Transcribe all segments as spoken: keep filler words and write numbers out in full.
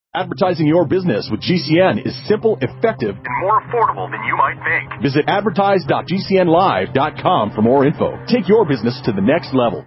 Advertising your business with G C N is simple, effective, and more affordable than you might think. Visit advertise dot g c n live dot com for more info. Take your business to the next level.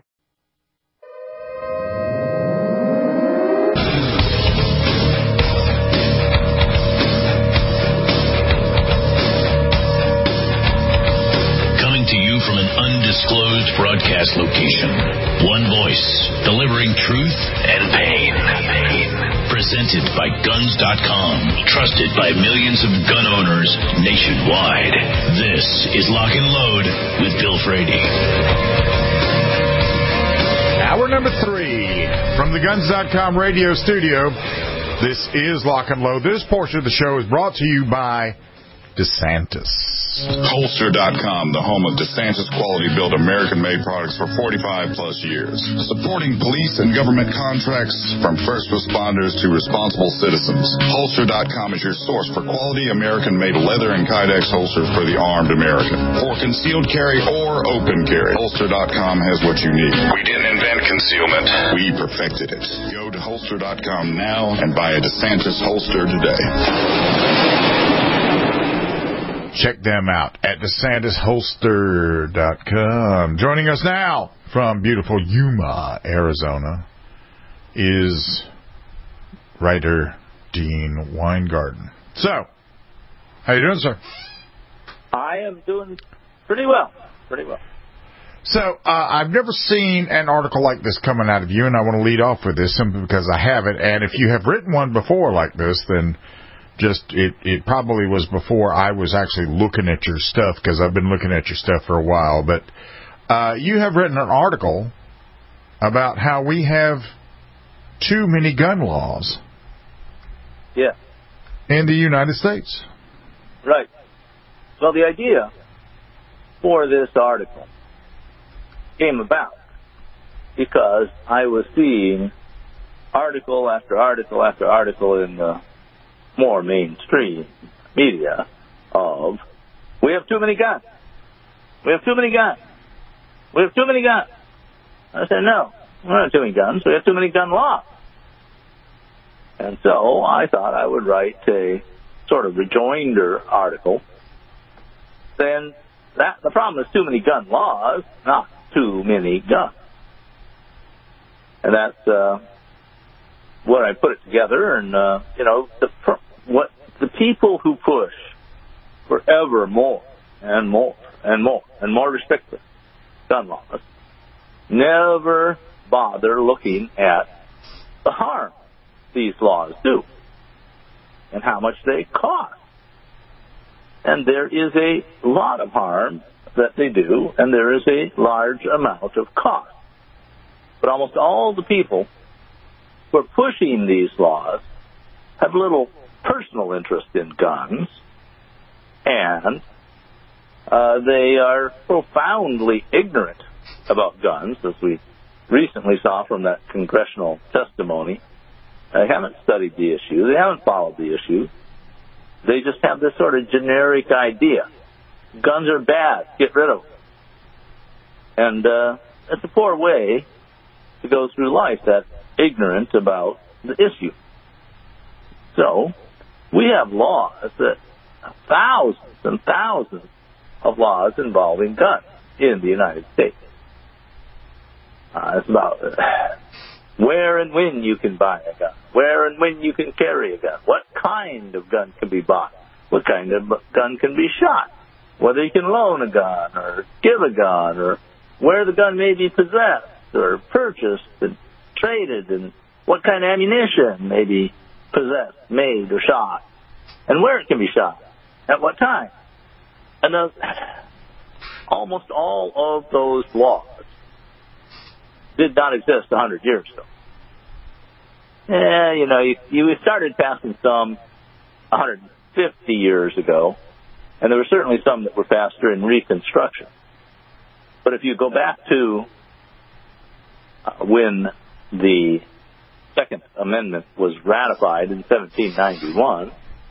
Coming to you from an undisclosed broadcast location. One voice, delivering truth and pain. Presented by guns dot com, trusted by millions of gun owners nationwide. This is Lock and Load with Bill Frady. Hour number three from the guns dot com radio studio. This is Lock and Load. This portion of the show is brought to you by DeSantis. Holster dot com, the home of DeSantis quality-built American-made products for forty-five plus years. Supporting police and government contracts from first responders to responsible citizens. Holster dot com is your source for quality American-made leather and Kydex holsters for the armed American. For concealed carry or open carry, Holster dot com has what you need. We didn't invent concealment. We perfected it. Go to Holster dot com now and buy a DeSantis holster today. Check them out at DeSantis Holster dot com. Joining us now from beautiful Yuma, Arizona, is writer Dean Weingarten. So, how you doing, sir? I am doing pretty well. Pretty well. So, uh, I've never seen an article like this coming out of you, and I want to lead off with this simply because I haven't. And if you have written one before like this, then Just, it, it probably was before I was actually looking at your stuff, because I've been looking at your stuff for a while. But uh, you have written an article about how we have too many gun laws. Yeah. In the United States. Right. Well, the idea for this article came about because I was seeing article after article after article in the more mainstream media of, we have too many guns. We have too many guns. We have too many guns. I said, no, we don't have too many guns. We have too many gun laws. And so I thought I would write a sort of rejoinder article. Then that the problem is too many gun laws, not too many guns. And that's uh, what I put it together. And, uh, you know, the what the people who push for ever more and more and more and more restrictive gun laws never bother looking at the harm these laws do and how much they cost. And there is a lot of harm that they do, and there is a large amount of cost. But almost all the people who are pushing these laws have little personal interest in guns, and uh, they are profoundly ignorant about guns, as we recently saw from that congressional testimony. They haven't studied the issue. They haven't followed the issue. They just have this sort of generic idea. Guns are bad. Get rid of them. And uh, it's a poor way to go through life, that ignorant about the issue. So we have laws, that thousands and thousands of laws involving guns in the United States. Uh, it's about uh, where and when you can buy a gun, where and when you can carry a gun, what kind of gun can be bought, what kind of gun can be shot, whether you can loan a gun or give a gun, or where the gun may be possessed or purchased and traded, and what kind of ammunition may be possessed, made, or shot, and where it can be shot, at what time. And uh, almost all of those laws did not exist a hundred years ago. Yeah, you know, you, you started passing some one hundred fifty years ago, and there were certainly some that were passed during Reconstruction. But if you go back to uh, when the Second Amendment was ratified in seventeen ninety-one,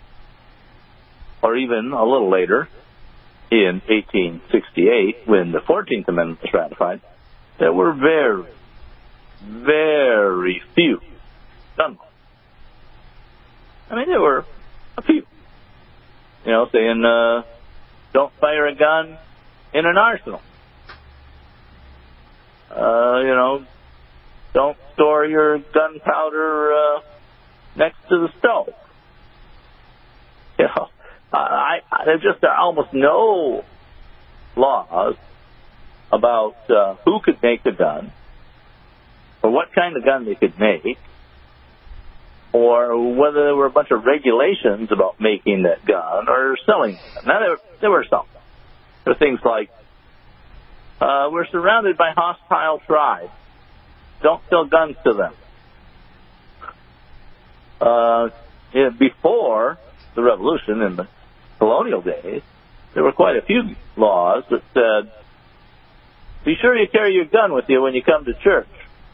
or even a little later, in eighteen sixty-eight, when the fourteenth Amendment was ratified, there were very, very few gun laws. I mean, there were a few, you know, saying, uh, don't fire a gun in an arsenal. Uh, you know, don't store your gunpowder uh, next to the stove. You know, I, I, there just are almost no laws about uh, who could make a gun, or what kind of gun they could make, or whether there were a bunch of regulations about making that gun or selling it. Now, there, there were some. There were things like, uh, we're surrounded by hostile tribes. Don't sell guns to them. Uh, yeah, before the revolution in the colonial days, there were quite a few laws that said, be sure you carry your gun with you when you come to church.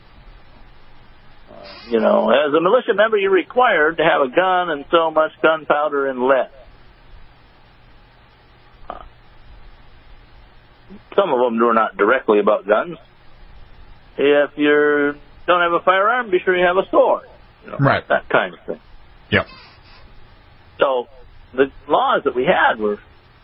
Uh, you know, as a militia member, you're required to have a gun and so much gunpowder and lead. Uh, some of them were not directly about guns. If you don't have a firearm, be sure you have a sword. You know, right. That kind of thing. Yep. So the laws that we had were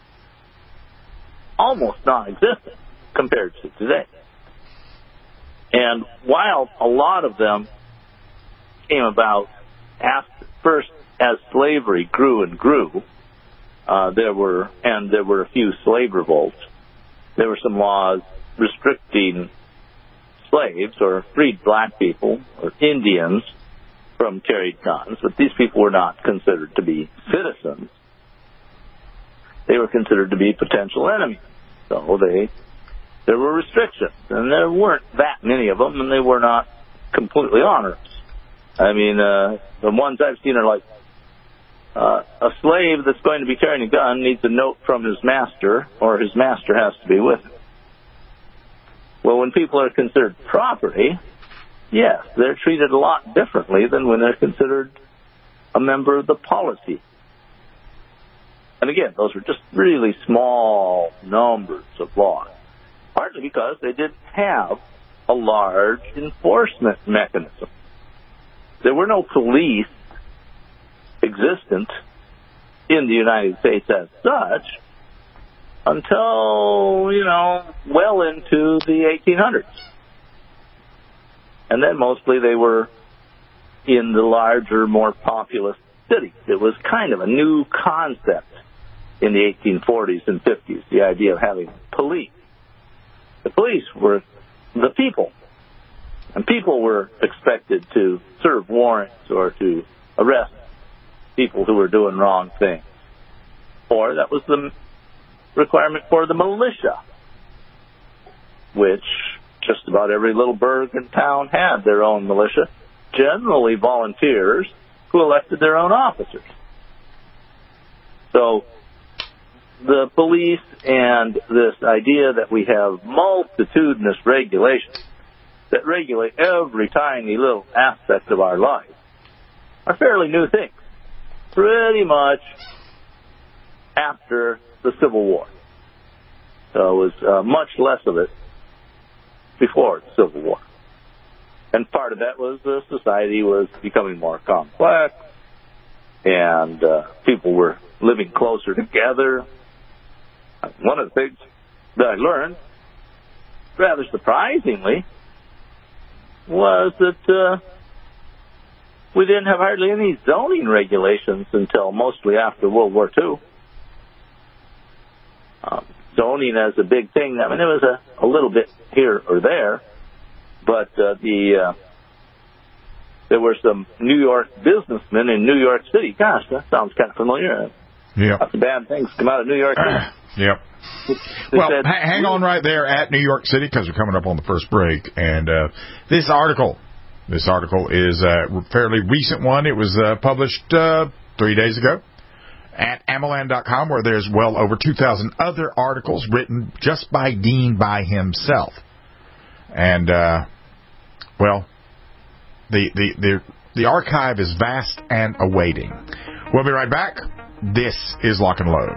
almost non-existent compared to today. And while a lot of them came about after, first as slavery grew and grew, uh, there were, and there were a few slave revolts, there were some laws restricting slaves or freed black people or Indians from carried guns, but these people were not considered to be citizens. They were considered to be potential enemies. So they, there were restrictions, and there weren't that many of them, and they were not completely onerous. I mean, uh, the ones I've seen are like, uh, a slave that's going to be carrying a gun needs a note from his master, or his master has to be with him. Well, when people are considered property, yes, they're treated a lot differently than when they're considered a member of the polity. And again, those were just really small numbers of laws, partly because they didn't have a large enforcement mechanism. There were no police existent in the United States as such until, you know, well into the eighteen hundreds. And then mostly they were in the larger, more populous cities. It was kind of a new concept in the eighteen forties and fifties, the idea of having police. The police were the people, and people were expected to serve warrants or to arrest people who were doing wrong things. Or that was the requirement for the militia, which just about every little burg and town had their own militia, generally volunteers who elected their own officers. So the police and this idea that we have multitudinous regulations that regulate every tiny little aspect of our life are fairly new things, pretty much after the Civil War. So it was uh, much less of it before the Civil War. And part of that was the society was becoming more complex, and uh, people were living closer together. One of the things that I learned, rather surprisingly, was that uh, we didn't have hardly any zoning regulations until mostly after World War Two. Um, zoning as a big thing, I mean, it was a, a little bit here or there, but uh, the uh, there were some New York businessmen in New York City. Gosh, that sounds kind of familiar. Yeah. Lots of bad things come out of New York City. Yep. They Well, said, ha- hang on right there at New York City because we're coming up on the first break. And uh, this article, this article is a fairly recent one. It was uh, published uh, three days ago at Amaland dot com, where there's well over two thousand other articles written just by Dean by himself. And, uh, well, the, the, the, the archive is vast and awaiting. We'll be right back. This is Lock and Load.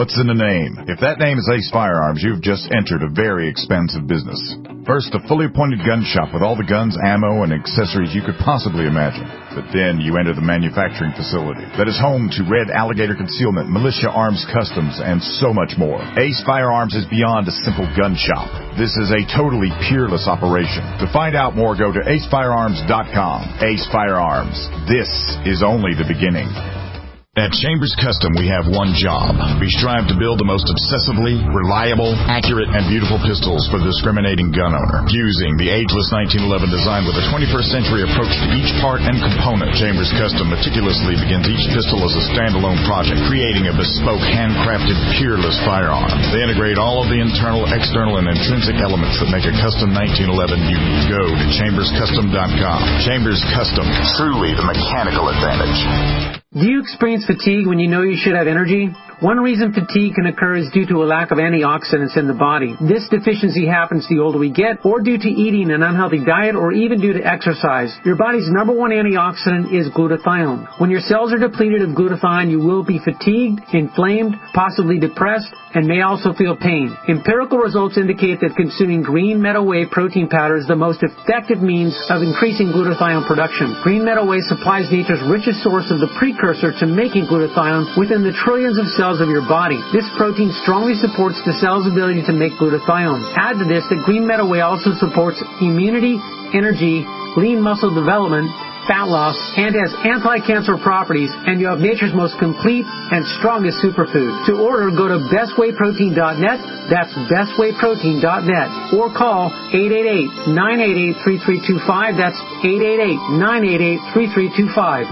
What's in the name? If that name is Ace Firearms, you've just entered a very expensive business. First, a fully appointed gun shop with all the guns, ammo, and accessories you could possibly imagine. But then you enter the manufacturing facility that is home to Red Alligator Concealment, Militia Arms Customs, and so much more. Ace Firearms is beyond a simple gun shop. This is a totally peerless operation. To find out more, go to ace firearms dot com. Ace Firearms. This is only the beginning. At Chambers Custom, we have one job. We strive to build the most obsessively reliable, accurate, and beautiful pistols for the discriminating gun owner. Fusing the ageless nineteen eleven design with a twenty-first century approach to each part and component, Chambers Custom meticulously begins each pistol as a standalone project, creating a bespoke, handcrafted, peerless firearm. They integrate all of the internal, external, and intrinsic elements that make a custom nineteen eleven unique. Go to chambers custom dot com. Chambers Custom, truly the mechanical advantage. Do you experience fatigue when you know you should have energy? One reason fatigue can occur is due to a lack of antioxidants in the body. This deficiency happens the older we get, or due to eating an unhealthy diet, or even due to exercise. Your body's number one antioxidant is glutathione. When your cells are depleted of glutathione, you will be fatigued, inflamed, possibly depressed, and may also feel pain. Empirical results indicate that consuming green meadow whey protein powder is the most effective means of increasing glutathione production. Green meadow whey supplies nature's richest source of the precursor to making glutathione within the trillions of cells of your body. This protein strongly supports the cell's ability to make glutathione. Add to this that green meadow whey also supports immunity, energy, lean muscle development, fat loss, and has anti-cancer properties, and you have nature's most complete and strongest superfood. To order, go to best whey protein dot net, that's best whey protein dot net, or call eight eight eight, nine eight eight, three three two five, that's eight eight eight, nine eight eight, three three two five.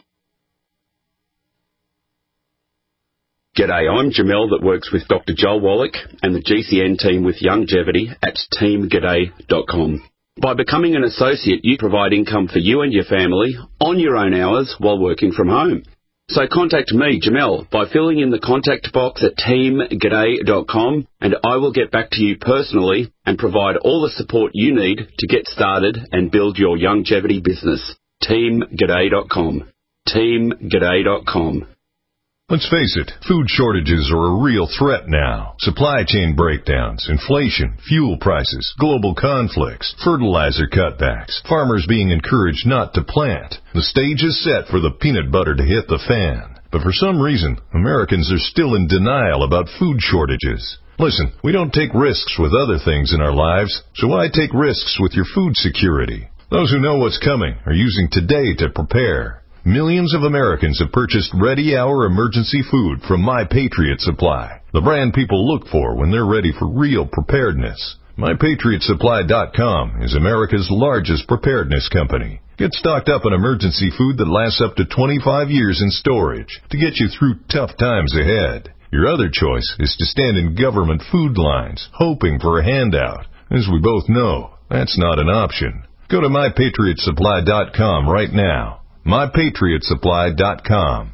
G'day, I'm Jamel that works with Doctor Joel Wallach and the G C N team with Longevity at team g'day dot com. By becoming an associate, you provide income for you and your family on your own hours while working from home. So contact me, Jamel, by filling in the contact box at team g'day dot com, and I will get back to you personally and provide all the support you need to get started and build your longevity business. team g'day dot com. team g'day dot com. Let's face it, food shortages are a real threat now. Supply chain breakdowns, inflation, fuel prices, global conflicts, fertilizer cutbacks, farmers being encouraged not to plant. The stage is set for the peanut butter to hit the fan. But for some reason, Americans are still in denial about food shortages. Listen, we don't take risks with other things in our lives, so why take risks with your food security? Those who know what's coming are using today to prepare. Millions of Americans have purchased ready-hour emergency food from My Patriot Supply, the brand people look for when they're ready for real preparedness. my patriot supply dot com is America's largest preparedness company. Get stocked up on emergency food that lasts up to twenty-five years in storage to get you through tough times ahead. Your other choice is to stand in government food lines, hoping for a handout. As we both know, that's not an option. Go to my patriot supply dot com right now. my patriot supply dot com.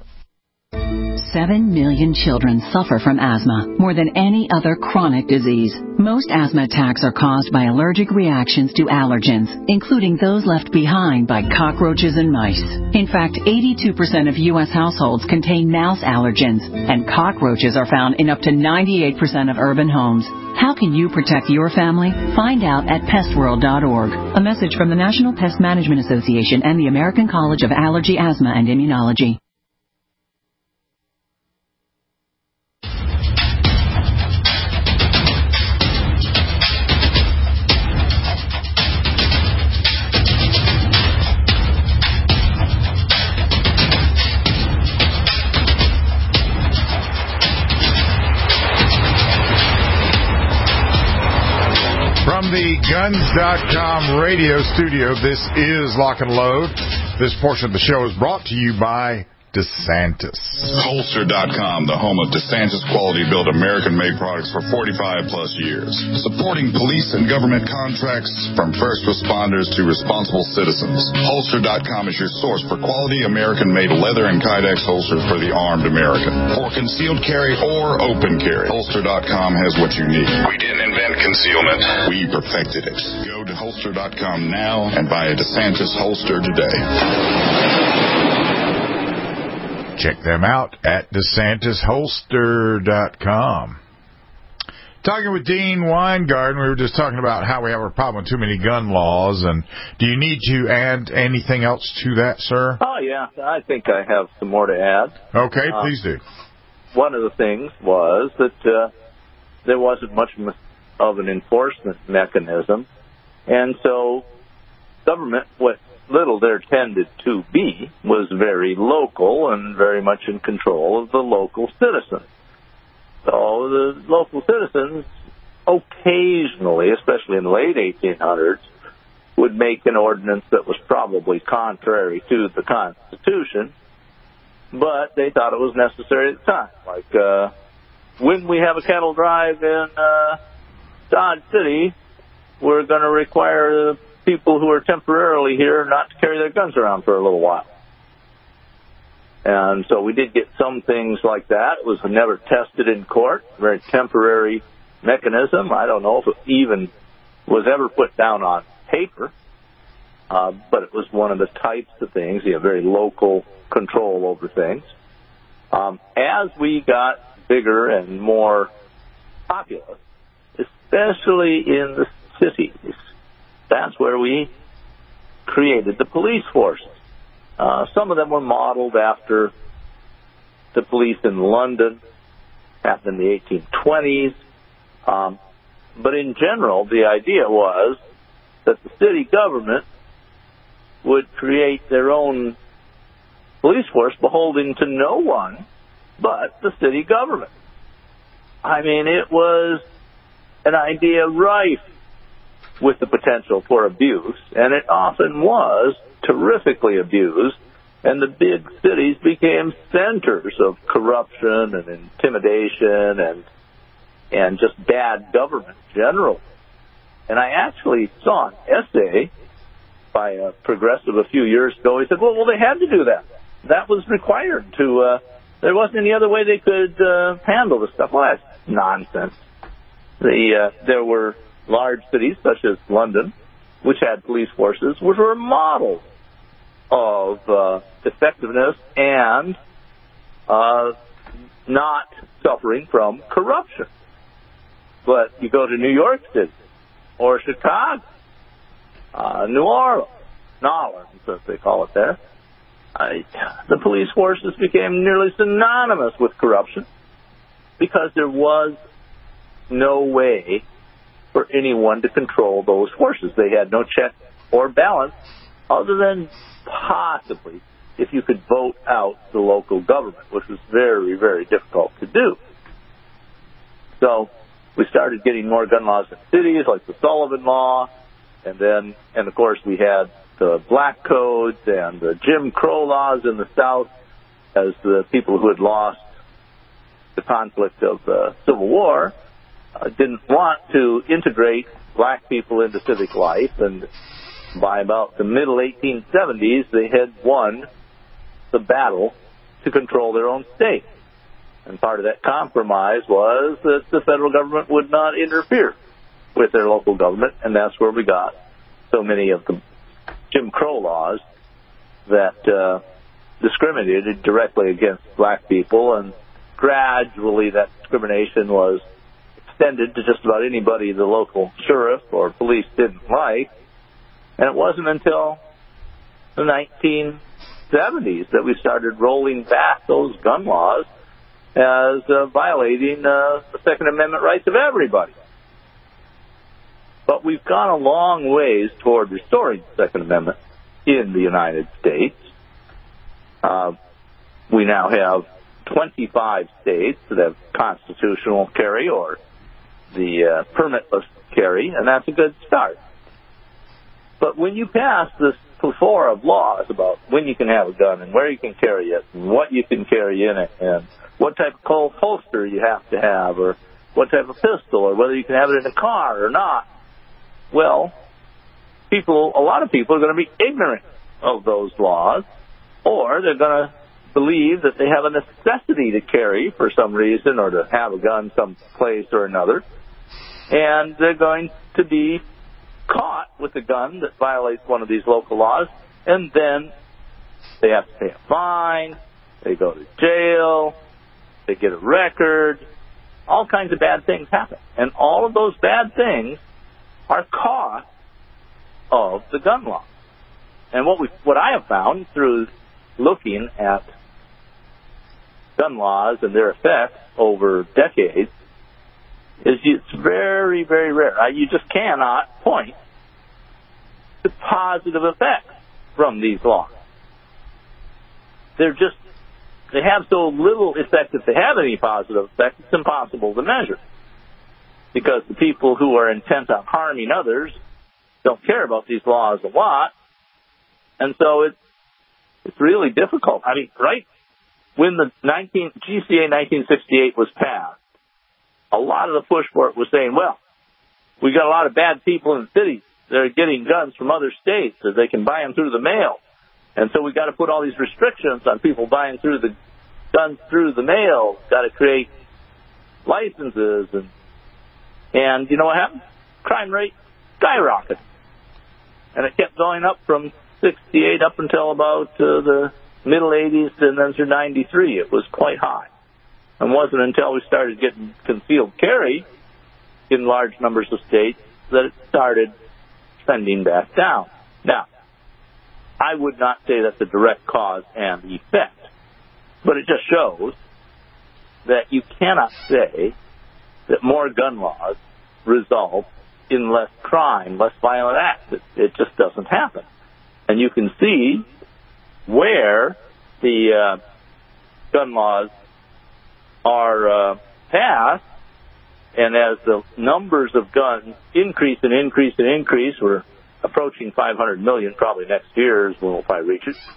Seven million children suffer from asthma, more than any other chronic disease. Most asthma attacks are caused by allergic reactions to allergens, including those left behind by cockroaches and mice. In fact, eighty-two percent of U S households contain mouse allergens, and cockroaches are found in up to ninety-eight percent of urban homes. How can you protect your family? Find out at pest world dot org. A message from the National Pest Management Association and the American College of Allergy, Asthma, and Immunology. From the guns dot com radio studio, this is Lock and Load. This portion of the show is brought to you by DeSantis. Holster dot com, the home of DeSantis quality-built American-made products for forty-five plus years. Supporting police and government contracts from first responders to responsible citizens. Holster dot com is your source for quality American-made leather and Kydex holsters for the armed American. For concealed carry or open carry, Holster dot com has what you need. We didn't invent concealment. We perfected it. Go to Holster dot com now and buy a DeSantis holster today. Check them out at DeSantis Holster dot com. Talking with Dean Weingarten, we were just talking about how we have a problem with too many gun laws. And do you need to add anything else to that, sir? Oh, yeah. I think I have some more to add. Okay, uh, please do. One of the things was that uh, there wasn't much of an enforcement mechanism. And so government, what little there tended to be, was very local and very much in control of the local citizens. So the local citizens occasionally, especially in the late eighteen hundreds, would make an ordinance that was probably contrary to the Constitution, but they thought it was necessary at the time. Like, uh, when we have a cattle drive in uh, Dodge City, we're going to require the people who are temporarily here not to carry their guns around for a little while. And so we did get some things like that. It was never tested in court, very temporary mechanism. I don't know if it even was ever put down on paper, uh, but it was one of the types of things, you know, very local control over things. Um, as we got bigger and more populous, especially in the cities, that's where we created the police forces. Uh, some of them were modeled after the police in London, happened in the eighteen twenties. Um, but in general, the idea was that the city government would create their own police force beholden to no one but the city government. I mean, it was an idea rife with the potential for abuse, and it often was terrifically abused, and the big cities became centers of corruption and intimidation and and just bad government generally. And I actually saw an essay by a progressive a few years ago. He said, well, well, they had to do that. That was required to, uh, there wasn't any other way they could uh, handle this stuff. Well, that's nonsense. The, uh, there were large cities such as London, which had police forces, which were models of uh, effectiveness and uh, not suffering from corruption. But you go to New York City or Chicago, uh, New Orleans, New Orleans, as they call it there, I, the police forces became nearly synonymous with corruption because there was no way for anyone to control those forces. They had no check or balance other than possibly if you could vote out the local government, which was very, very difficult to do. So we started getting more gun laws in cities, like the Sullivan Law, and then, and of course, we had the Black Codes and the Jim Crow laws in the South as the people who had lost the conflict of the Civil War uh, didn't want to integrate black people into civic life, and by about the middle eighteen seventies, they had won the battle to control their own state. And part of that compromise was that the federal government would not interfere with their local government, and that's where we got so many of the Jim Crow laws that uh, discriminated directly against black people, and gradually that discrimination was extended to just about anybody the local sheriff or police didn't like. And it wasn't until the nineteen seventies that we started rolling back those gun laws as uh, violating uh, the Second Amendment rights of everybody. But we've gone a long ways toward restoring the Second Amendment in the United States. Uh, we now have twenty-five states that have constitutional carry or the uh, permitless carry, and that's a good start. But when you pass this plethora of laws about when you can have a gun and where you can carry it and what you can carry in it and what type of Colt holster you have to have or what type of pistol or whether you can have it in a car or not, well, people, a lot of people are going to be ignorant of those laws, or they're going to believe that they have a necessity to carry for some reason or to have a gun some place or another, and they're going to be caught with a gun that violates one of these local laws, and then they have to pay a fine, they go to jail, they get a record, all kinds of bad things happen. And all of those bad things are costs of the gun law. And what we, what I have found through looking at gun laws and their effects over decades is it's very, very rare. You just cannot point to positive effects from these laws. They're just, they have so little effect if they have any positive effect, it's impossible to measure. Because the people who are intent on harming others don't care about these laws a lot. And so it's, it's really difficult. I mean, right when the nineteen, G C A nineteen sixty-eight was passed, a lot of the push for it was saying, well, we got a lot of bad people in the cities that are getting guns from other states so they can buy them through the mail. And so we got to put all these restrictions on people buying through the guns through the mail. Got to create licenses. And, and you know what happened? Crime rate skyrocketed. And it kept going up from sixty-eight up until about uh, the middle eighties, and then through ninety-three. It was quite high. And it wasn't until we started getting concealed carry in large numbers of states that it started trending back down. Now, I would not say that's a direct cause and effect, but it just shows that you cannot say that more gun laws result in less crime, less violent acts. It, it just doesn't happen. And you can see where the uh, gun laws are uh, passed, and as the numbers of guns increase and increase and increase, we're approaching five hundred million probably next year is when we'll probably reach it,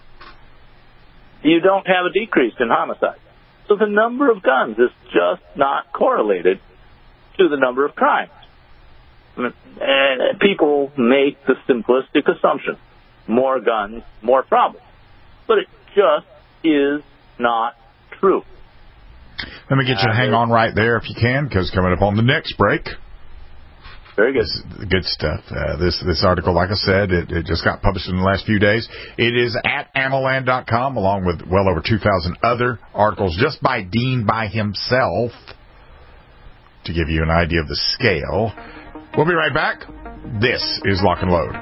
you don't have a decrease in homicide. So the number of guns is just not correlated to the number of crimes. And people make the simplistic assumption, more guns, more problems. But it just is not true. Let me get you to hang on right there if you can, because coming up on the next break. Very good. Good stuff. Uh, this this article, like I said, it, it just got published in the last few days. It is at Amaland dot com, along with well over two thousand other articles just by Dean by himself, to give you an idea of the scale. We'll be right back. This is Lock and Load.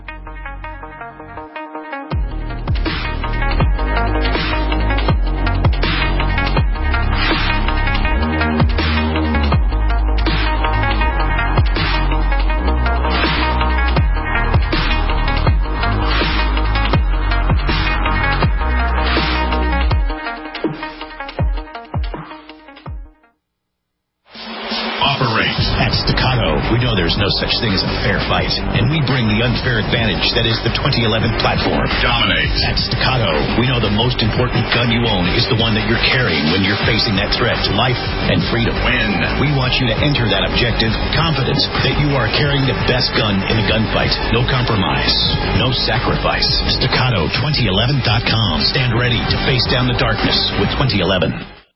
We know there's no such thing as a fair fight, and we bring the unfair advantage that is the twenty eleven platform. Dominate. At Staccato, we know the most important gun you own is the one that you're carrying when you're facing that threat to life and freedom. Win. We want you to enter that objective confident that you are carrying the best gun in the gunfight. No compromise, no sacrifice. Staccato twenty eleven dot com. Stand ready to face down the darkness with twenty eleven.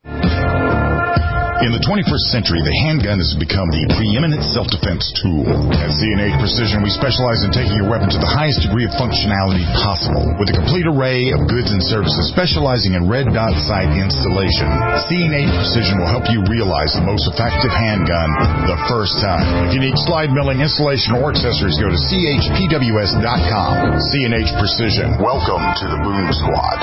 In the twenty-first century, the handgun has become the preeminent self-defense tool. At C and H Precision, we specialize in taking your weapon to the highest degree of functionality possible. With a complete array of goods and services specializing in red dot sight installation, C and H Precision will help you realize the most effective handgun the first time. If you need slide milling, installation, or accessories, go to C H P W S dot com. C and H Precision. Welcome to the Boom Squad.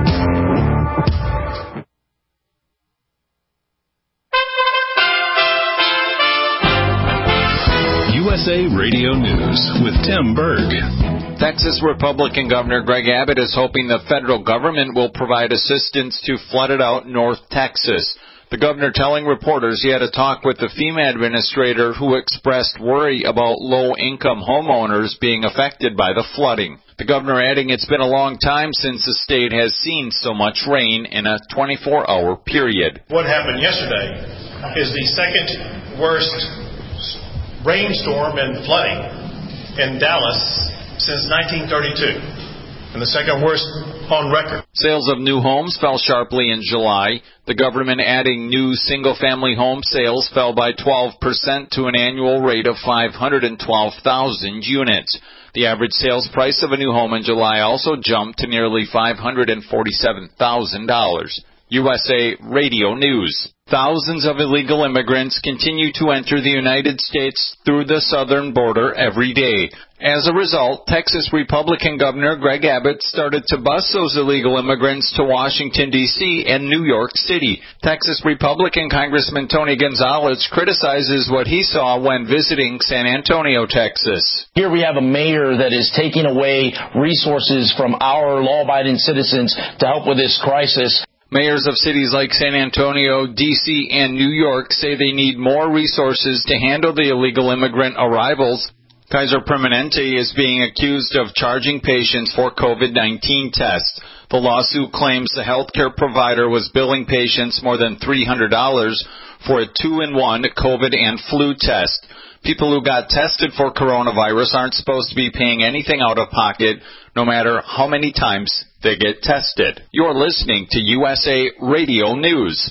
U S A Radio News with Tim Berg. Texas Republican Governor Greg Abbott is hoping the federal government will provide assistance to flooded-out North Texas. The governor telling reporters he had a talk with the FEMA administrator who expressed worry about low-income homeowners being affected by the flooding. The governor adding it's been a long time since the state has seen so much rain in a twenty-four hour period. What happened yesterday is the second worst rainstorm and flooding in Dallas since nineteen thirty-two, and the second worst on record. Sales of new homes fell sharply in July. The government adding new single-family home sales fell by twelve percent to an annual rate of five hundred twelve thousand units. The average sales price of a new home in July also jumped to nearly five hundred forty-seven thousand dollars. U S A Radio News. Thousands of illegal immigrants continue to enter the United States through the southern border every day. As a result, Texas Republican Governor Greg Abbott started to bus those illegal immigrants to Washington, D C and New York City. Texas Republican Congressman Tony Gonzalez criticizes what he saw when visiting San Antonio, Texas. Here we have a mayor that is taking away resources from our law-abiding citizens to help with this crisis. Mayors of cities like San Antonio, D C, and New York say they need more resources to handle the illegal immigrant arrivals. Kaiser Permanente is being accused of charging patients for COVID nineteen tests. The lawsuit claims the healthcare provider was billing patients more than three hundred dollars for a two-in-one COVID and flu test. People who got tested for coronavirus aren't supposed to be paying anything out of pocket, no matter how many times they get tested. You're listening to U S A Radio News.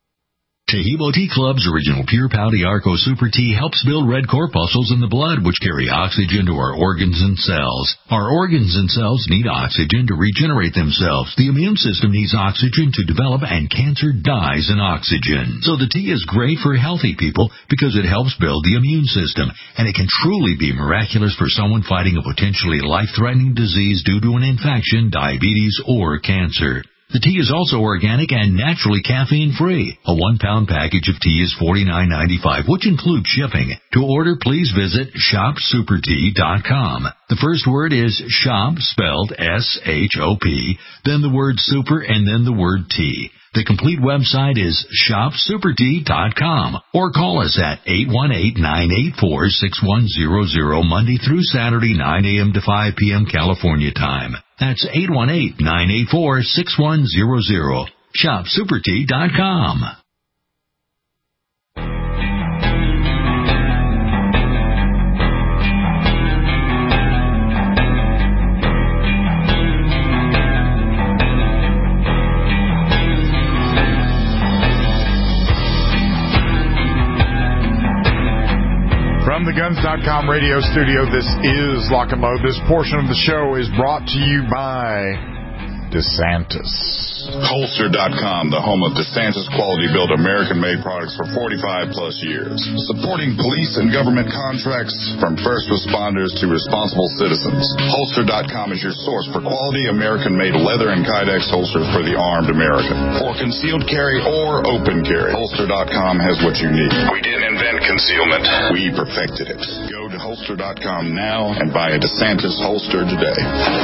Taheebo Tea Club's original Pure Pau D'Arco Super Tea helps build red corpuscles in the blood, which carry oxygen to our organs and cells. Our organs and cells need oxygen to regenerate themselves. The immune system needs oxygen to develop, and cancer dies in oxygen. So the tea is great for healthy people because it helps build the immune system, and it can truly be miraculous for someone fighting a potentially life-threatening disease due to an infection, diabetes, or cancer. The tea is also organic and naturally caffeine-free. A one-pound package of tea is forty-nine ninety-five, which includes shipping. To order, please visit shop super tea dot com. The first word is shop, spelled S H O P, then the word super, and then the word tea. The complete website is shop super tea dot com, or call us at eight one eight, nine eight four, six one zero zero Monday through Saturday, nine a.m. to five p.m. California time. That's eight one eight, nine eight four, six one zero zero. shop super tea dot com. From the guns dot com radio studio, this is Lock and Load. This portion of the show is brought to you by DeSantis. Holster dot com, the home of DeSantis quality-built American-made products for forty-five plus years. Supporting police and government contracts from first responders to responsible citizens. Holster dot com is your source for quality American-made leather and Kydex holsters for the armed American. For concealed carry or open carry, Holster dot com has what you need. We didn't invent concealment. We perfected it. Go to Holster dot com now and buy a DeSantis holster today.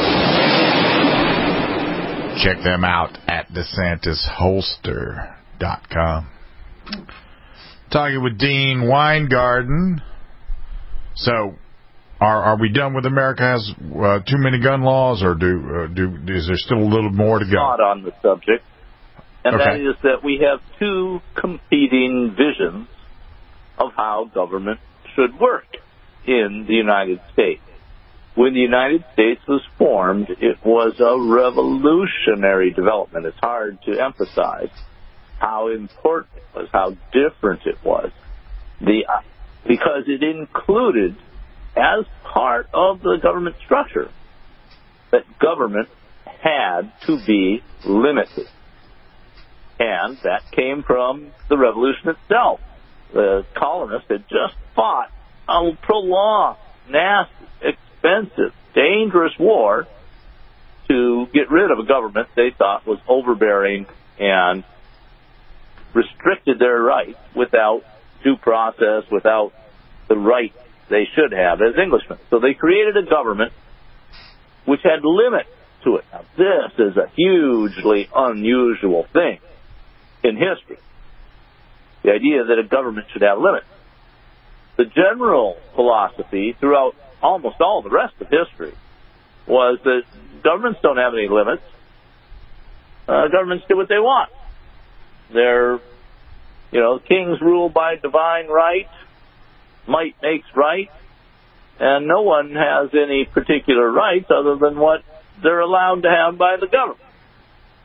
Check them out at DeSantis Holster dot com. Talking with Dean Weingarten. So, are are we done with America has uh, too many gun laws, or do uh, do is there still a little more to go? Not on the subject, and okay. that is that we have two competing visions of how government should work in the United States. When the United States was formed, it was a revolutionary development. It's hard to emphasize how important it was, how different it was, the uh, because it included, as part of the government structure, that government had to be limited. And that came from the revolution itself. The colonists had just fought a prolonged, nasty, expensive, dangerous war to get rid of a government they thought was overbearing and restricted their rights without due process, without the rights they should have as Englishmen. So they created a government which had limits to it. Now, this is a hugely unusual thing in history, the idea that a government should have limits. The general philosophy throughout almost all the rest of history was that governments don't have any limits. Uh, governments do what they want. They're, you know, kings rule by divine right, might makes right, and no one has any particular rights other than what they're allowed to have by the government.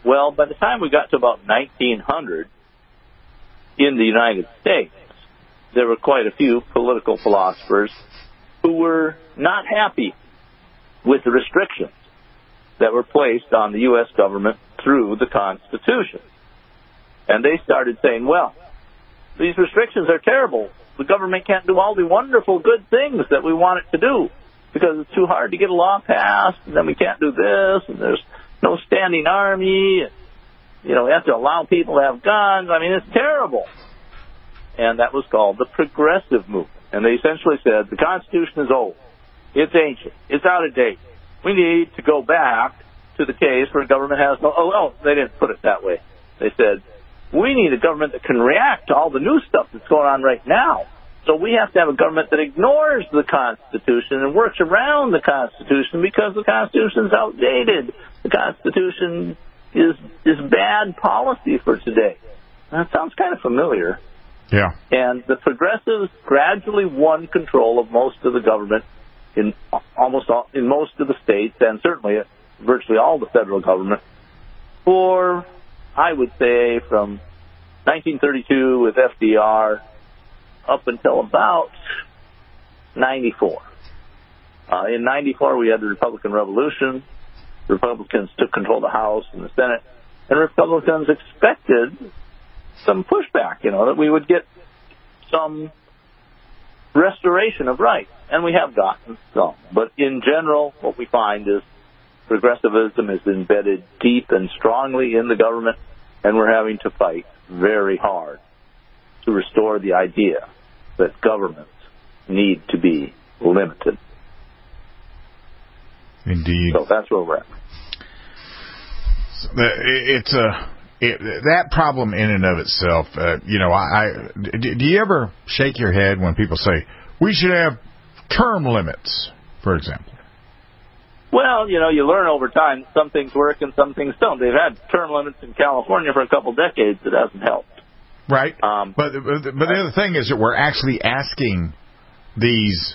Well, by the time we got to about nineteen hundred in the United States, there were quite a few political philosophers who were not happy with the restrictions that were placed on the U S government through the Constitution. And they started saying, well, these restrictions are terrible. The government can't do all the wonderful good things that we want it to do because it's too hard to get a law passed, and then we can't do this, and there's no standing army, and, you know, we have to allow people to have guns. I mean, it's terrible. And that was called the progressive movement. And they essentially said, the Constitution is old. It's ancient. It's out of date. We need to go back to the case where government has no... Oh, oh, they didn't put it that way. They said, we need a government that can react to all the new stuff that's going on right now. So we have to have a government that ignores the Constitution and works around the Constitution because the Constitution is outdated. The Constitution is is bad policy for today. That sounds kind of familiar. Yeah. And the progressives gradually won control of most of the government in almost all, in most of the states, and certainly virtually all the federal government, for, I would say, from nineteen thirty-two with F D R up until about ninety-four. Uh, in ninety-four, we had the Republican Revolution. Republicans took control of the House and the Senate, and Republicans expected some pushback, you know, that we would get some restoration of rights, and we have gotten some. But in general, what we find is progressivism is embedded deep and strongly in the government, and we're having to fight very hard to restore the idea that governments need to be limited. Indeed. So that's where we're at. It's a it, that problem in and of itself. Uh, you know, I, I do you ever shake your head when people say we should have term limits, for example? Well, you know, you learn over time some things work and some things don't. They've had term limits in California for a couple decades. It hasn't helped. Right. Um, but, but but the other thing is that we're actually asking these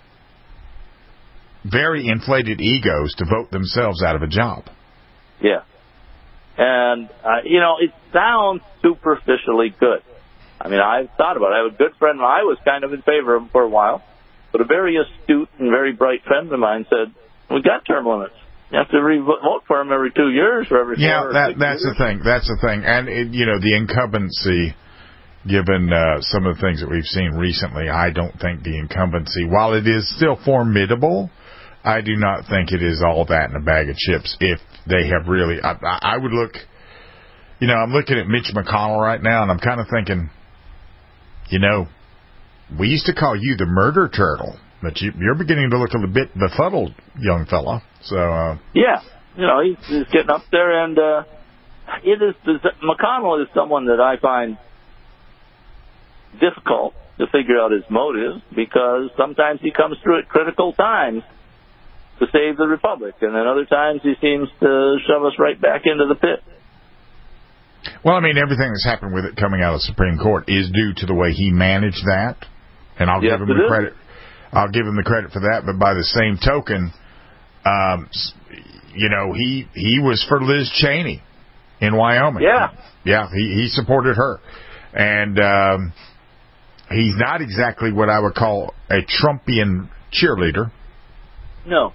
very inflated egos to vote themselves out of a job. Yeah. And, uh, you know, it sounds superficially good. I mean, I've thought about it. I have a good friend. I was kind of in favor of him for a while. But a very astute and very bright friend of mine said, we got term limits. You have to re-vote for them every two years or every four yeah, or that, six that's years. the thing. That's the thing. And, it, you know, the incumbency, given uh, some of the things that we've seen recently, I don't think the incumbency, while it is still formidable, I do not think it is all that in a bag of chips. If they have really, I, I would look, you know, I'm looking at Mitch McConnell right now, and I'm kind of thinking, you know, we used to call you the murder turtle, but you, you're beginning to look a little bit befuddled, young fella. So uh, yeah, you know, he's, he's getting up there, and uh, it is McConnell is someone that I find difficult to figure out his motives, because sometimes he comes through at critical times to save the republic, and then other times he seems to shove us right back into the pit. Well, I mean, everything that's happened with it coming out of the Supreme Court is due to the way he managed that, and I'll yes, give him the is. credit. I'll give him the credit for that. But by the same token, um, you know, he he was for Liz Cheney in Wyoming. Yeah, yeah, he he supported her, and um, he's not exactly what I would call a Trumpian cheerleader. No,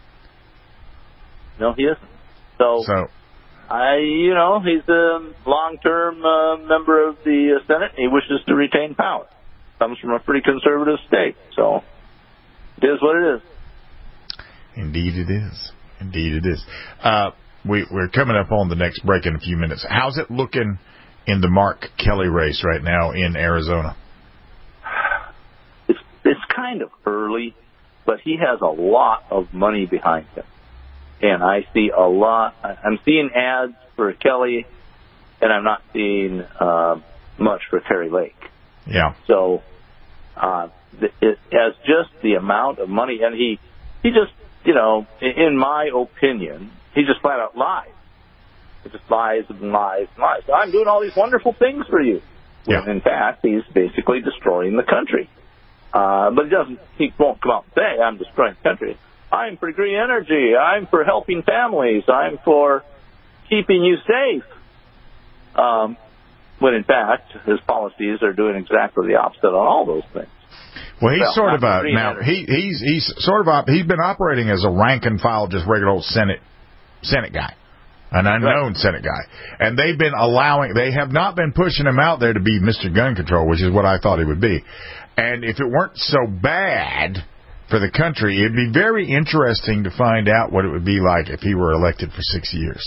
no, he isn't. So. so I, you know, he's a long-term uh, member of the uh, Senate. He wishes to retain power. Comes from a pretty conservative state, so it is what it is. Indeed it is. Indeed it is. Uh, we, we're coming up on the next break in a few minutes. How's it looking in the Mark Kelly race right now in Arizona? It's, it's kind of early, but he has a lot of money behind him. And I see a lot. I'm seeing ads for Kelly, and I'm not seeing uh, much for Kari Lake. Yeah. So uh, it has just the amount of money, and he he just, you know, in my opinion, he just flat out lies. He just lies and lies and lies. So I'm doing all these wonderful things for you. Yeah. When in fact, he's basically destroying the country. Uh, but he doesn't. He won't come out and say, "I'm destroying the country." I'm for green energy. I'm for helping families. I'm for keeping you safe. Um, when in fact, his policies are doing exactly the opposite on all those things. Well, he's well, sort of a now he he's he's sort of a, he's been operating as a rank and file, just regular old Senate Senate guy, an unknown right. Senate guy, and they've been allowing they have not been pushing him out there to be Mister Gun Control, which is what I thought he would be. And if it weren't so bad for the country, it'd be very interesting to find out what it would be like if he were elected for six years.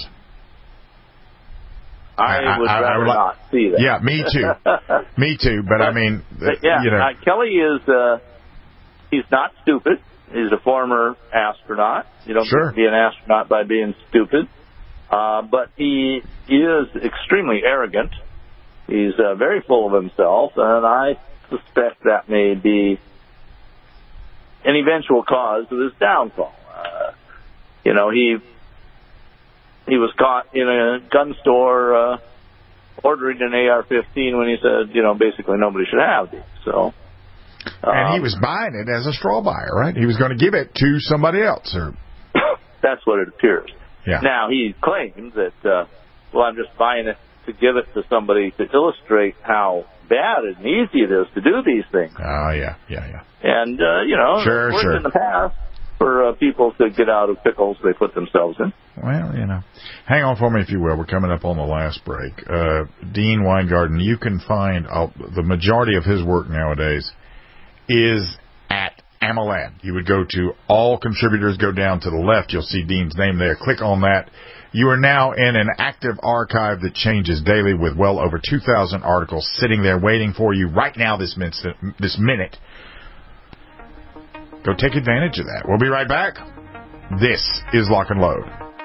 I, I would I, rather I would not see that. Yeah, me too. me too. But, but I mean, but yeah, you know, uh, Kelly is uh, he's not stupid. He's a former astronaut. You don't sure. get to be an astronaut by being stupid. Uh, but he is extremely arrogant. He's uh, very full of himself, and I suspect that may be an eventual cause of his downfall. Uh, you know, he he was caught in a gun store uh, ordering an A R fifteen when he said, you know, basically nobody should have these. So, um, and he was buying it as a straw buyer, right? He was going to give it to somebody else, or that's what it appears. Yeah. Now he claims that, uh, well, I'm just buying it to give it to somebody to illustrate how bad and easy it is to do these things. Oh yeah, yeah, yeah. And uh, you know, sure, it's worked sure. in the past for uh, people to get out of pickles they put themselves in. Well, you know, hang on for me if you will. We're coming up on the last break. Uh, Dean Weingarten, you can find uh, the majority of his work nowadays is at AMOLAD. You would go to all contributors, go down to the left. You'll see Dean's name there. Click on that. You are now in an active archive that changes daily with well over two thousand articles sitting there waiting for you right now this minute. This minute. Go take advantage of that. We'll be right back. This is Lock and Load.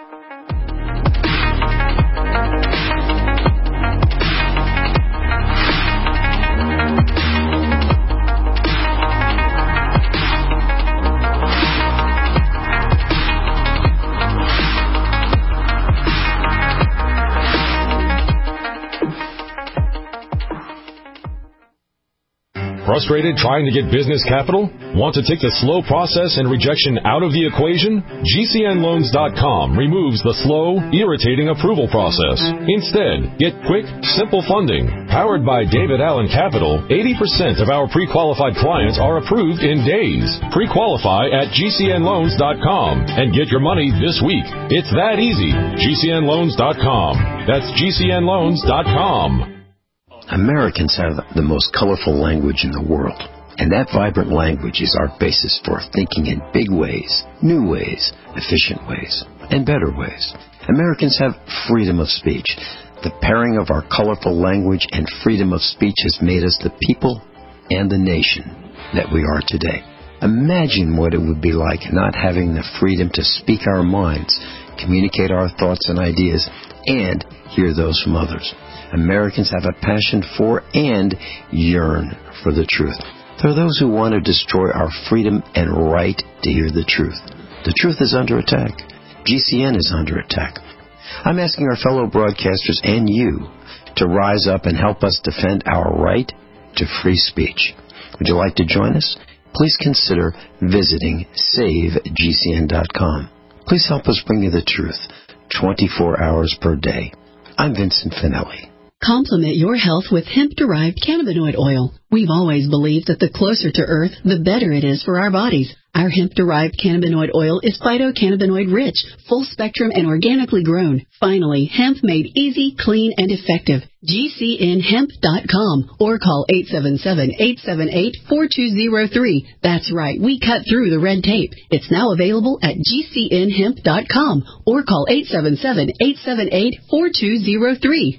Frustrated trying to get business capital? Want to take the slow process and rejection out of the equation? G C N loans dot com removes the slow, irritating approval process. Instead, get quick, simple funding. Powered by David Allen Capital, eighty percent of our pre-qualified clients are approved in days. Pre-qualify at G C N loans dot com and get your money this week. It's that easy. G C N loans dot com. That's G C N loans dot com. Americans have the most colorful language in the world, and that vibrant language is our basis for thinking in big ways, new ways, efficient ways, and better ways. Americans have freedom of speech. The pairing of our colorful language and freedom of speech has made us the people and the nation that we are today. Imagine what it would be like not having the freedom to speak our minds, communicate our thoughts and ideas, and hear those from others. Americans have a passion for and yearn for the truth. There are those who want to destroy our freedom and right to hear the truth. The truth is under attack. G C N is under attack. I'm asking our fellow broadcasters and you to rise up and help us defend our right to free speech. Would you like to join us? Please consider visiting save G C N dot com. Please help us bring you the truth twenty-four hours per day. I'm Vincent Finelli. Complement your health with hemp-derived cannabinoid oil. We've always believed that the closer to Earth, the better it is for our bodies. Our hemp-derived cannabinoid oil is phytocannabinoid-rich, full-spectrum, and organically grown. Finally, hemp made easy, clean, and effective. G C N hemp dot com or call eight seven seven, eight seven eight, four two zero three. That's right, we cut through the red tape. It's now available at G C N hemp dot com or call eight seven seven, eight seven eight, four two zero three.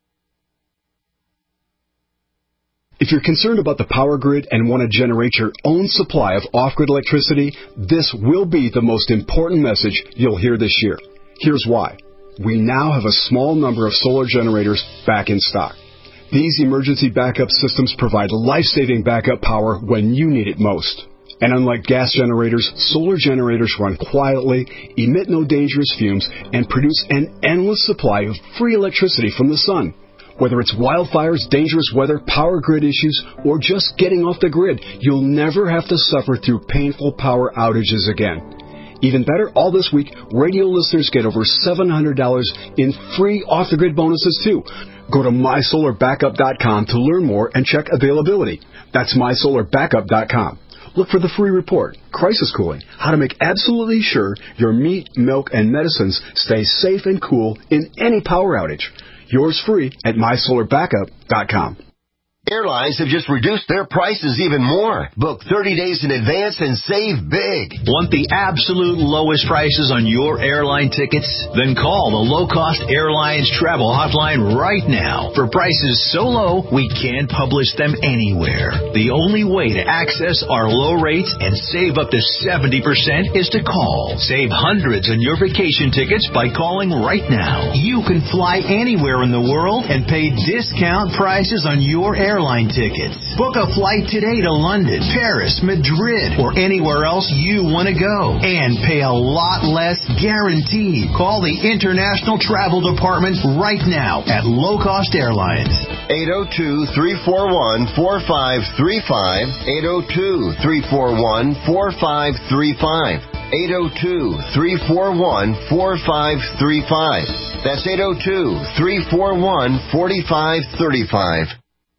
If you're concerned about the power grid and want to generate your own supply of off-grid electricity, this will be the most important message you'll hear this year. Here's why. We now have a small number of solar generators back in stock. These emergency backup systems provide life-saving backup power when you need it most. And unlike gas generators, solar generators run quietly, emit no dangerous fumes, and produce an endless supply of free electricity from the sun. Whether it's wildfires, dangerous weather, power grid issues, or just getting off the grid, you'll never have to suffer through painful power outages again. Even better, all this week, radio listeners get over seven hundred dollars in free off-the-grid bonuses, too. Go to my solar backup dot com to learn more and check availability. That's my solar backup dot com. Look for the free report, Crisis Cooling, how to make absolutely sure your meat, milk, and medicines stay safe and cool in any power outage. Yours free at my solar backup dot com. Airlines have just reduced their prices even more. Book thirty days in advance and save big. Want the absolute lowest prices on your airline tickets? Then call the Low Cost Airlines Travel Hotline right now. For prices so low, we can't publish them anywhere. The only way to access our low rates and save up to seventy percent is to call. Save hundreds on your vacation tickets by calling right now. You can fly anywhere in the world and pay discount prices on your airline airline tickets. Book a flight today to London, Paris, Madrid, or anywhere else you want to go and pay a lot less guaranteed. Call the International Travel Department right now at Low Cost Airlines. eight oh two, three four one, four five three five, eight oh two, three four one, four five three five, eight oh two, three four one, four five three five. That's eight oh two, three four one, four five three five.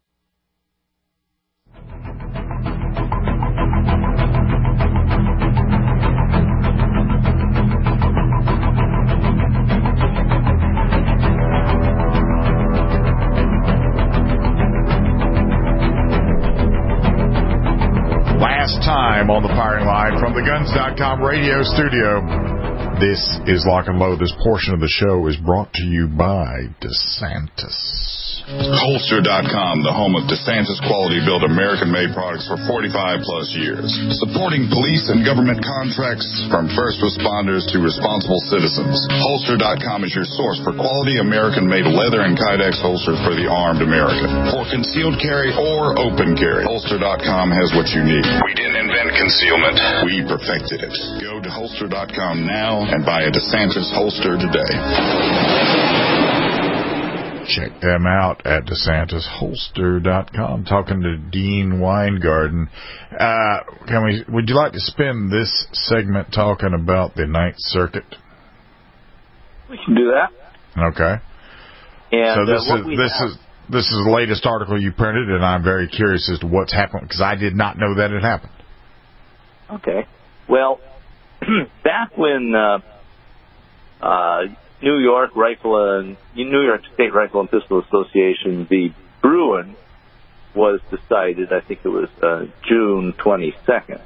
Time on the firing line from the guns dot com radio studio. This is Lock and Load. This portion of the show is brought to you by DeSantis. Holster dot com, the home of DeSantis quality-built American-made products for forty-five plus years. Supporting police and government contracts from first responders to responsible citizens. Holster dot com is your source for quality American-made leather and Kydex holsters for the armed American. For concealed carry or open carry, Holster dot com has what you need. We didn't invent concealment. We perfected it. Go to Holster dot com now and buy a DeSantis holster today. Check them out at DeSantis Holster dot com. Talking to Dean Weingarten. Uh, can we? Would you like to spend this segment talking about the Ninth Circuit? We can do that. Okay. And so this uh, is this have... is this is the latest article you printed, and I'm very curious as to what's happened because I did not know that it happened. Okay. Well, back when uh, uh, New York Rifle and New York State Rifle and Pistol Association v. Bruen was decided, I think it was uh, June twenty-second.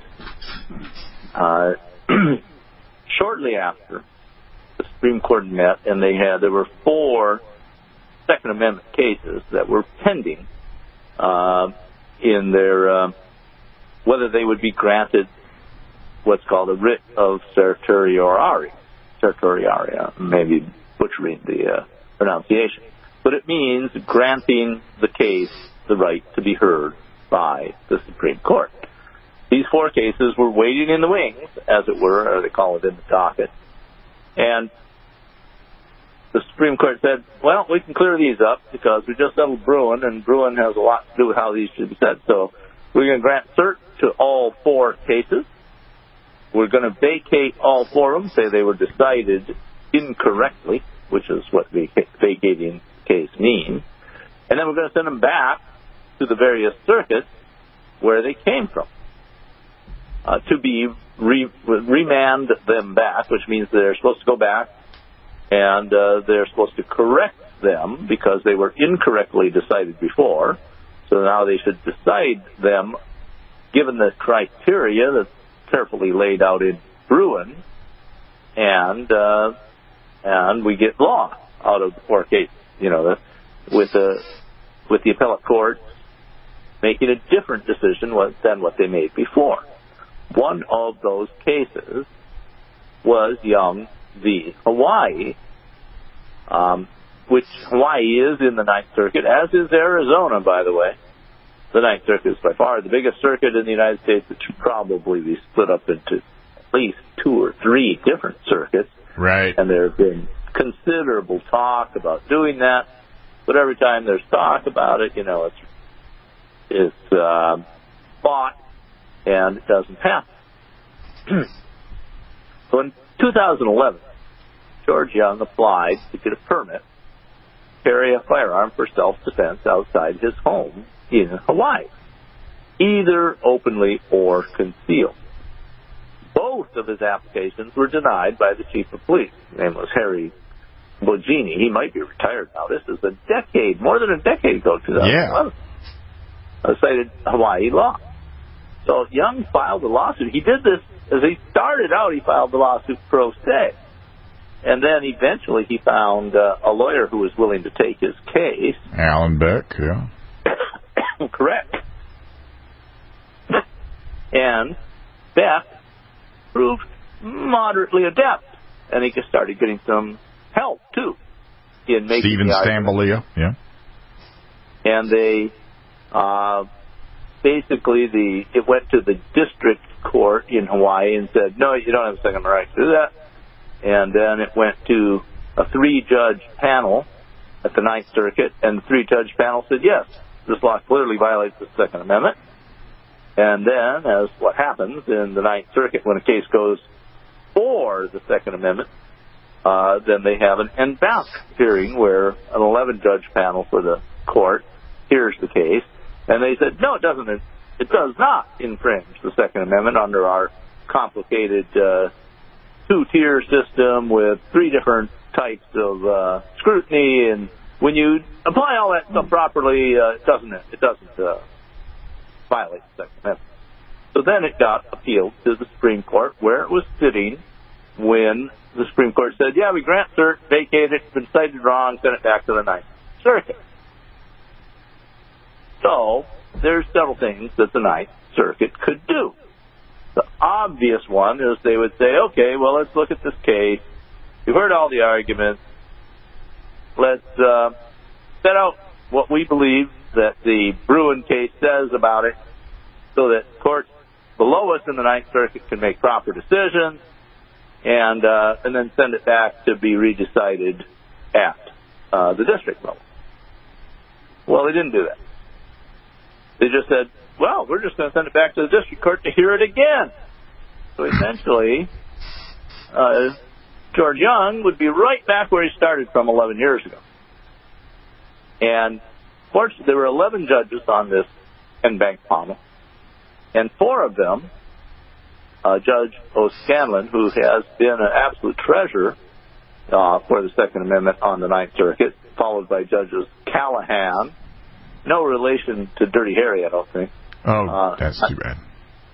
Uh, shortly after, the Supreme Court met, and they had there were four Second Amendment cases that were pending uh, in their uh, whether they would be granted what's called a writ of certiorari. Certiorari, maybe butchering the uh, pronunciation. But it means granting the case the right to be heard by the Supreme Court. These four cases were waiting in the wings, as it were, or they call it in the docket. And the Supreme Court said, well, we can clear these up because we just settled Bruen, and Bruen has a lot to do with how these should be said. So we're going to grant cert to all four cases. We're going to vacate all four of them, say they were decided incorrectly, which is what vac- vacating case means. And then we're going to send them back to the various circuits where they came from uh, to be re- remand them back, which means they're supposed to go back and uh, they're supposed to correct them because they were incorrectly decided before. So now they should decide them given the criteria that's carefully laid out in Bruen, and uh, and we get law out of the four cases. You know, the, with the with the appellate court making a different decision than what they made before. One of those cases was Young v. Hawaii, um, which Hawaii is in the Ninth Circuit, as is Arizona, by the way. The Ninth Circuit is by far the biggest circuit in the United States. It should probably be split up into at least two or three different circuits. Right. And there have been considerable talk about doing that. But every time there's talk about it, you know, it's it's uh, fought, and it doesn't happen. So So in two thousand eleven, George Young applied to get a permit to carry a firearm for self-defense outside his home in Hawaii, either openly or concealed. Both of his applications were denied by the chief of police. His name was Harry Bogini. He might be retired now. This is a decade, more than a decade ago, two thousand eleven. Yeah. Uh, cited Hawaii law. So Young filed a lawsuit. He did this, as he started out, he filed the lawsuit pro se. And then eventually he found uh, a lawyer who was willing to take his case. Alan Beck, yeah. Correct. And Beck proved moderately adept, and he just started getting some help, too, in making Stephen the Stambolia, yeah. And they, uh, basically, the it went to the district court in Hawaii and said, no, you don't have a second right to do that. And then it went to a three-judge panel at the Ninth Circuit, and the three-judge panel said, yes, this law clearly violates the Second Amendment. And then, as what happens in the Ninth Circuit when a case goes for the Second Amendment, uh, then they have an en banc hearing where an eleven-judge panel for the court hears the case, and they said, no, it doesn't. It does not infringe the Second Amendment under our complicated uh, two-tier system with three different types of uh, scrutiny, and when you apply all that stuff properly, uh, it doesn't. It doesn't. Uh, violate the Second Amendment. So then it got appealed to the Supreme Court, where it was sitting when the Supreme Court said, yeah, we grant cert, vacate it, it's been cited wrong, send it back to the Ninth Circuit. So there's several things that the Ninth Circuit could do. The obvious one is they would say, okay, well, let's look at this case. You've heard all the arguments. Let's uh, set out what we believe that the Bruin case says about it, so that courts below us in the Ninth Circuit can make proper decisions, and uh, and then send it back to be redecided at uh, the district level. Well, they didn't do that. They just said, well, we're just going to send it back to the district court to hear it again. So essentially, uh, George Young would be right back where he started from eleven years ago. And fortunately, there were eleven judges on this en banc panel, and four of them, uh, Judge O'Scanlan, who has been an absolute treasure uh, for the Second Amendment on the Ninth Circuit, followed by Judges Callahan, no relation to Dirty Harry, I don't think. Oh, uh, that's too bad.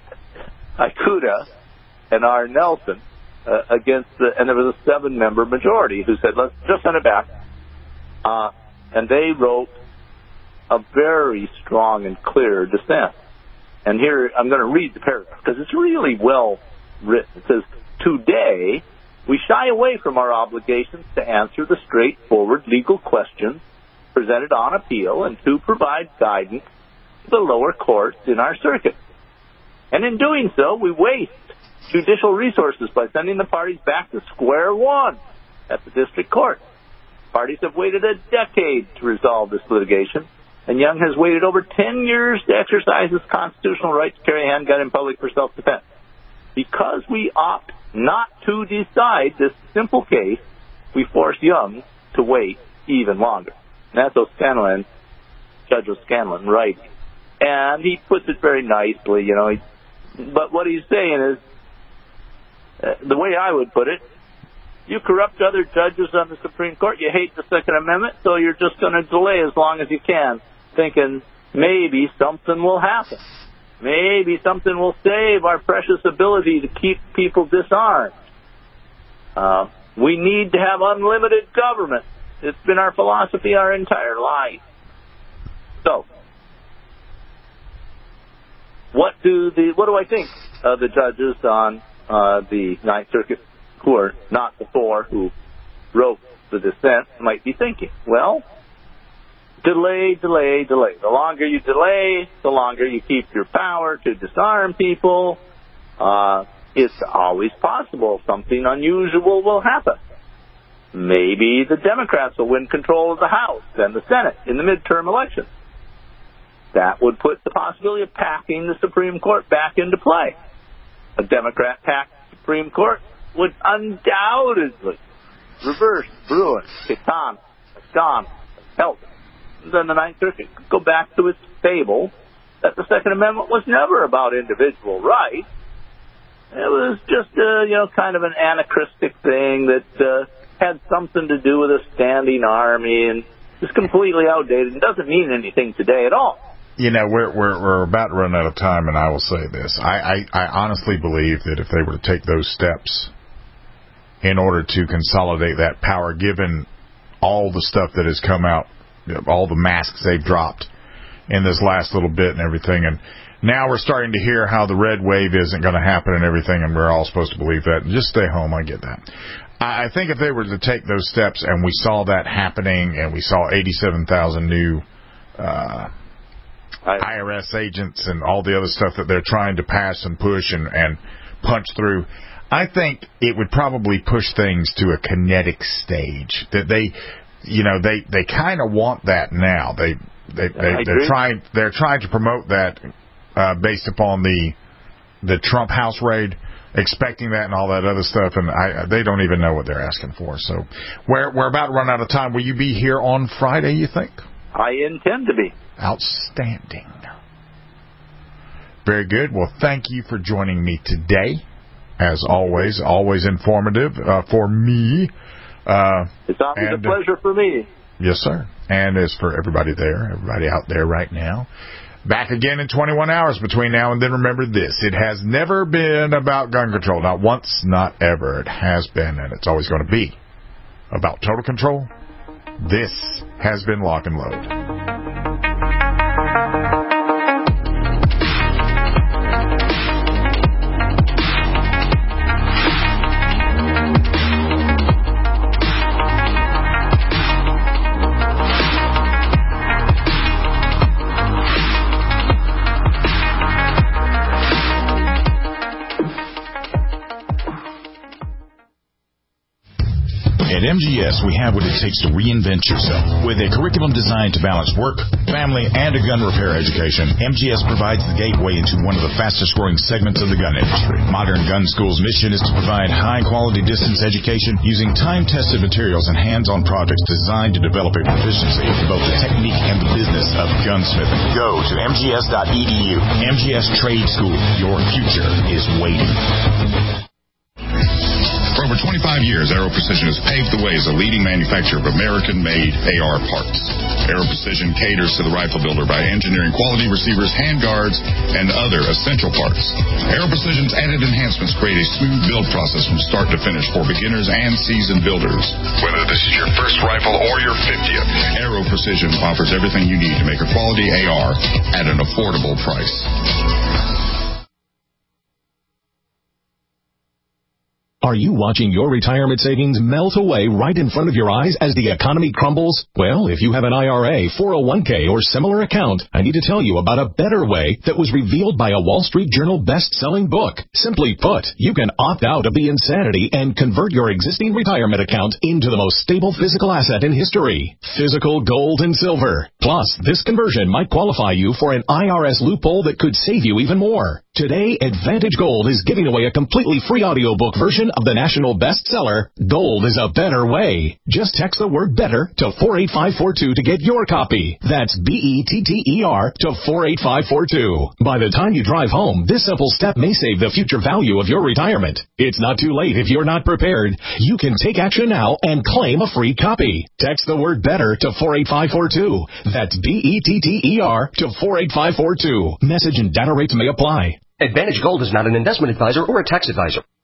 Ikuda and R. Nelson uh, against the, and there was a seven-member majority who said, let's just send it back. Uh, and they wrote a very strong and clear dissent. And here, I'm going to read the paragraph, because it's really well written. It says, today, we shy away from our obligations to answer the straightforward legal questions presented on appeal and to provide guidance to the lower courts in our circuit. And in doing so, we waste judicial resources by sending the parties back to square one at the district court. Parties have waited a decade to resolve this litigation, and Young has waited over ten years to exercise his constitutional right to carry a handgun in public for self-defense. Because we opt not to decide this simple case, we force Young to wait even longer. And that's O'Scanlan, Judge O'Scanlan, right? And he puts it very nicely, you know. He, but what he's saying is, uh, the way I would put it, you corrupt other judges on the Supreme Court, you hate the Second Amendment, so you're just going to delay as long as you can, thinking maybe something will happen. Maybe something will save our precious ability to keep people disarmed. Uh, we need to have unlimited government. It's been our philosophy our entire life. So, what do the what do I think of the judges on uh, the Ninth Circuit, who are not the four who wrote the dissent, might be thinking? Well, delay, delay, delay. The longer you delay, the longer you keep your power to disarm people. Uh, it's always possible something unusual will happen. Maybe the Democrats will win control of the House and the Senate in the midterm elections. That would put the possibility of packing the Supreme Court back into play. A Democrat-packed Supreme Court would undoubtedly reverse Bruin, Catan, Scott, Health. Then the Ninth Circuit could go back to its fable that the Second Amendment was never about individual rights. It was just, uh, you know, kind of an anachronistic thing that uh, had something to do with a standing army and is completely outdated and doesn't mean anything today at all. You know, we're we're we're about to run out of time, and I will say this: I, I, I honestly believe that if they were to take those steps in order to consolidate that power, given all the stuff that has come out, all the masks they've dropped in this last little bit and everything, and now we're starting to hear how the red wave isn't going to happen and everything, and we're all supposed to believe that. Just stay home. I get that. I think if they were to take those steps, and we saw that happening, and we saw eighty-seven thousand new uh, I R S agents and all the other stuff that they're trying to pass and push and, and punch through, I think it would probably push things to a kinetic stage. That they, you know, they, they kind of want that now. They they, they they're trying they're trying to promote that uh, based upon the the Trump house raid, expecting that and all that other stuff, and I, they don't even know what they're asking for. So we're we're about to run out of time. Will you be here on Friday, you think? I intend to be. Outstanding. Very good. Well, thank you for joining me today. As always, always informative uh, for me. Uh, it's always and, a pleasure for me. Yes, sir. And as for everybody there, everybody out there right now. Back again in twenty-one hours between now and then. Remember this: it has never been about gun control. Not once, not ever. It has been, and it's always going to be about total control. This has been Lock and Load. At M G S, we have what it takes to reinvent yourself. With a curriculum designed to balance work, family, and a gun repair education, M G S provides the gateway into one of the fastest-growing segments of the gun industry. Modern Gun School's mission is to provide high-quality distance education using time-tested materials and hands-on projects designed to develop a proficiency in both the technique and the business of gunsmithing. Go to M G S dot E D U. M G S Trade School. Your future is waiting. For over twenty-five years, Aero Precision has paved the way as a leading manufacturer of American-made A R parts. Aero Precision caters to the rifle builder by engineering quality receivers, handguards, and other essential parts. Aero Precision's added enhancements create a smooth build process from start to finish for beginners and seasoned builders. Whether this is your first rifle or your fiftieth, Aero Precision offers everything you need to make a quality A R at an affordable price. Are you watching your retirement savings melt away right in front of your eyes as the economy crumbles? Well, if you have an I R A, four oh one k, or similar account, I need to tell you about a better way that was revealed by a Wall Street Journal best-selling book. Simply put, you can opt out of the insanity and convert your existing retirement account into the most stable physical asset in history, physical gold and silver. Plus, this conversion might qualify you for an I R S loophole that could save you even more. Today, Advantage Gold is giving away a completely free audiobook version of the national bestseller, Gold is a Better Way. Just text the word better to four eight five four two to get your copy. That's B E T T E R to four eight five four two. By the time you drive home, this simple step may save the future value of your retirement. It's not too late if you're not prepared. You can take action now and claim a free copy. Text the word better to four eight five four two. That's B E T T E R to four eight five four two. Message and data rates may apply. Advantage Gold is not an investment advisor or a tax advisor.